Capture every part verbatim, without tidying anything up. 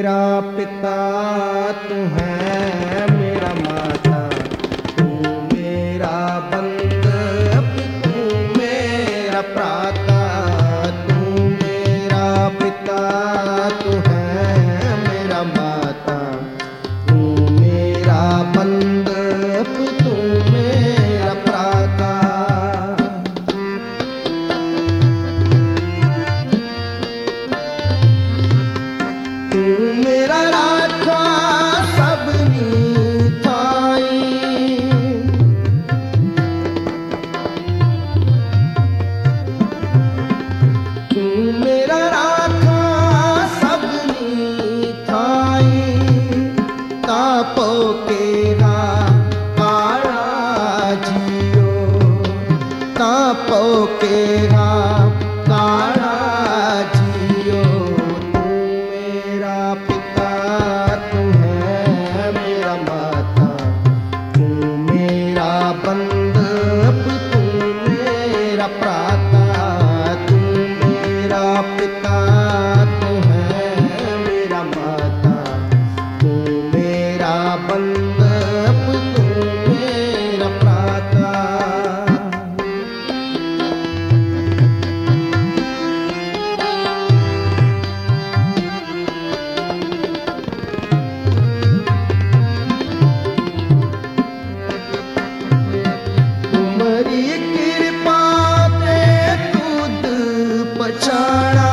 मेरा पिता तू है मेरा माता, तू मेरा बंद तू मेरा प्राता, तू मेरा पिता तू है मेरा माता, तू मेरा बंद तू मेरा प्राता। तू मेरा राखा सबनी थाई, तू मेरा राखा सबनी थाई, तापो केरा काला जियो, तापो केरा काला जियो। तू मेरा पिता तू है मेरा माता, तू मेरा बंद तू मेरा प्राता, तू मेरा पिता तू है मेरा माता, तू मेरा बंद तू मेरा प्राता। तुम्हारी कृपा ते दूध पछाड़ा,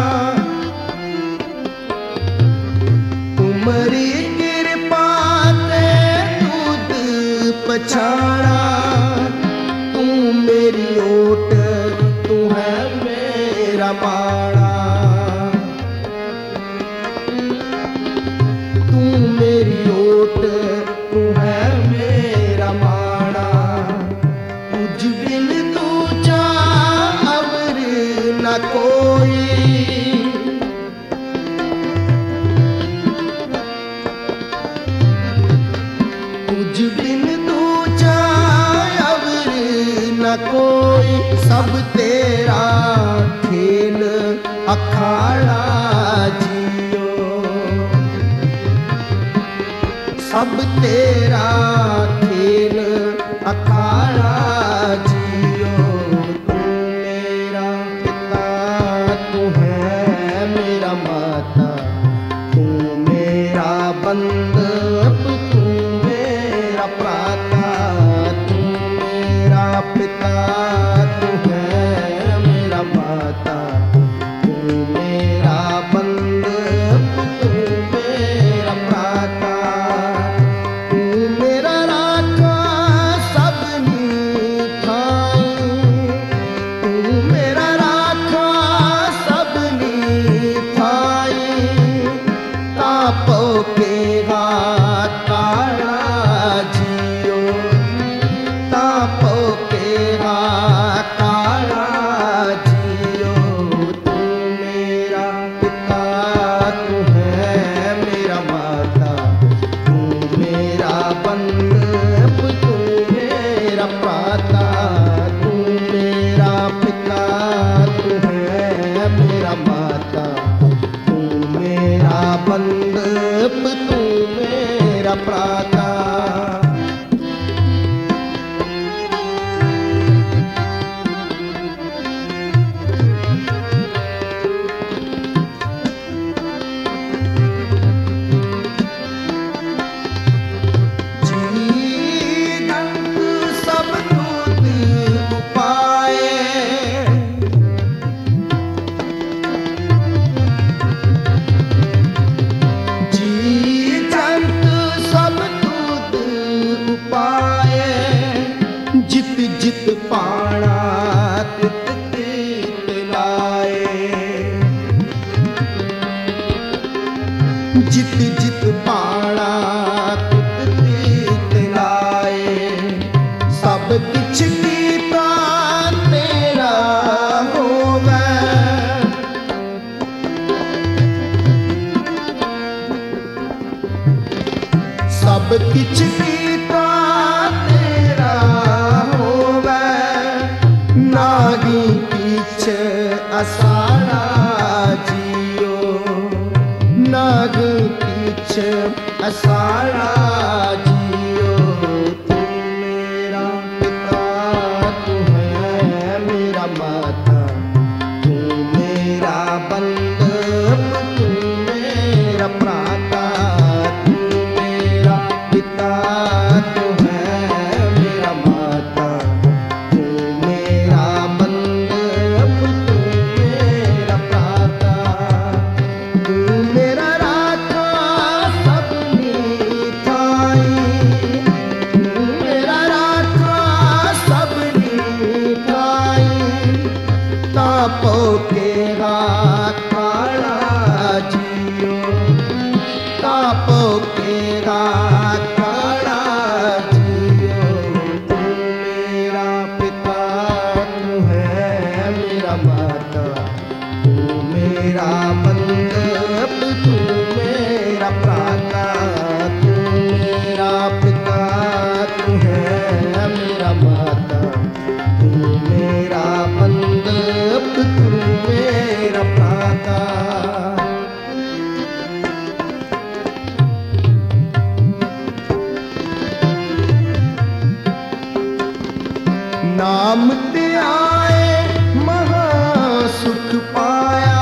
तुम्हारी कृपा ते दूध पछाड़ा, तू मेरी ओट तू है मेरा माड़ा, तू मेरी ओट तू है मेरा माड़ा। तुझ बिन दूजा अवर न कोई, तुझ बिन दूजा अवर न कोई, सब तेरा खेल अखाड़ा जियो, सब तेरा खेल अखाड़ा जियो। तू मेरा पिता तू है मेरा माता, तू मेरा बंद तू मेरा प्राता, तू मेरा पिता तू है मेरा माता, तू मेरा बंद तू मेरा प्राता। तू मेरा राखा सबनी थाई, तू मेरा राखा सबनी थाई, तापो केरा काला जियो, तापो केरा काला जियो। तू मेरा पिता तू है मेरा माता, तू मेरा बंद तू मेरा प्राता, तू मेरा पिता तू है मेरा माता, तू मेरा बंद तू मेरा प्राता। सब दूत उपाए, जी जंत सब दूत उपाए, जित जित पाणा तित तित लाए, जित जित पाणा तित तित लाए, सब किछ कीता तेरा होवे, सब किछ कीता तेरा होवे, नागी किछ असारा जियो, नाग असाड़ा जियो। तू मेरा पिता तू है मेरा माता, तू मेरा बंधु तू मेरा प्राता। तू मेरा पिता तू है मेरा माता, तू मेरा बंधु तू मेरा प्राता। तू मेरा राखा सबनी ठाई, तू मेरा राखा सबनी ठाई। तापो के हाथ काड़ा जियो, तापो के हाथ काड़ा जियो। तू मेरा पिता तू है मेरा माता, तू मेरा बंधु तू मेरा प्राता। तू मेरा पिता तू है मेरा माता, तू मेरा बंधु तू मेरा प्राता। नाम ते आए महा सुख पाया,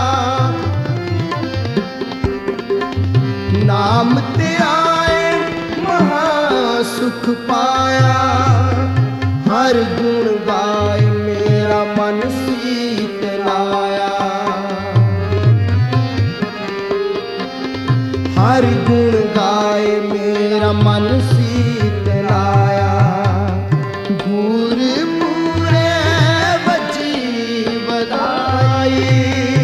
नाम ते आए महा सुख पाया। हर गुण गाय मेरा मन शीतलाया, हर गुण गाय मेरा मन शीतलाया। गुर पूरे बजी बधाई,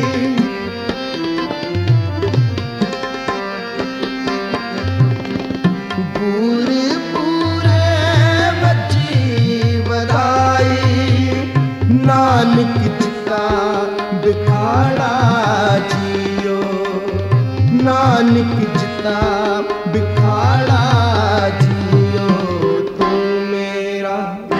गुर पूरे बजी बधाई। नानक चिता बिखाड़ा जियो, नानक चिता बिखाड़ा जियो। तू मेरा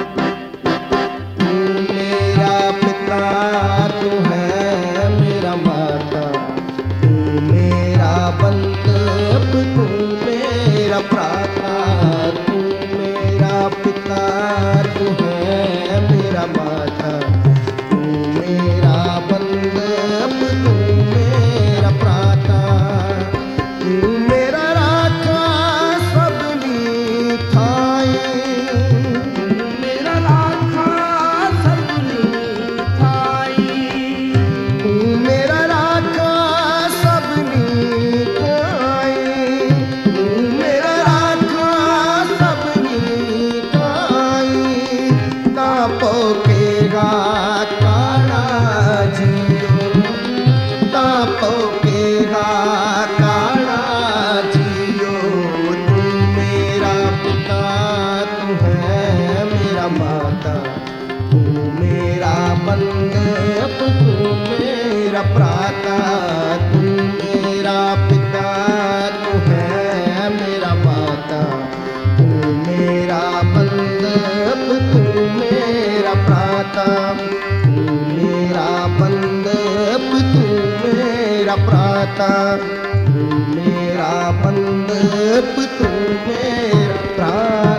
तू मेरा पिता तू है मेरा माता, तू मेरा बंधु तू मेरा प्राता। तू मेरा पिता तू है मेरा माता, तू मेरा बंधु तू मेरा प्राता। तू मेरा राखा सबनी ठाई, तू मेरा राखा सबनी ठाई। तू मेरा राखा सबनी ठाई, तू मेरा राखा सबनी ठाई। तापो के हाथ काड़ा जियो, तापो के हाथ काड़ा जियो। तू मेरा पिता तू है मेरा माता, तू मेरा बंधु तू मेरा प्राता। तू मेरा पिता तू है मेरा माता, तू मेरा बंधु तू मेरा प्राता। तू मेरा बंधु तू मेरा प्राता, तू मेरा बंधु तू मेरा प्राता।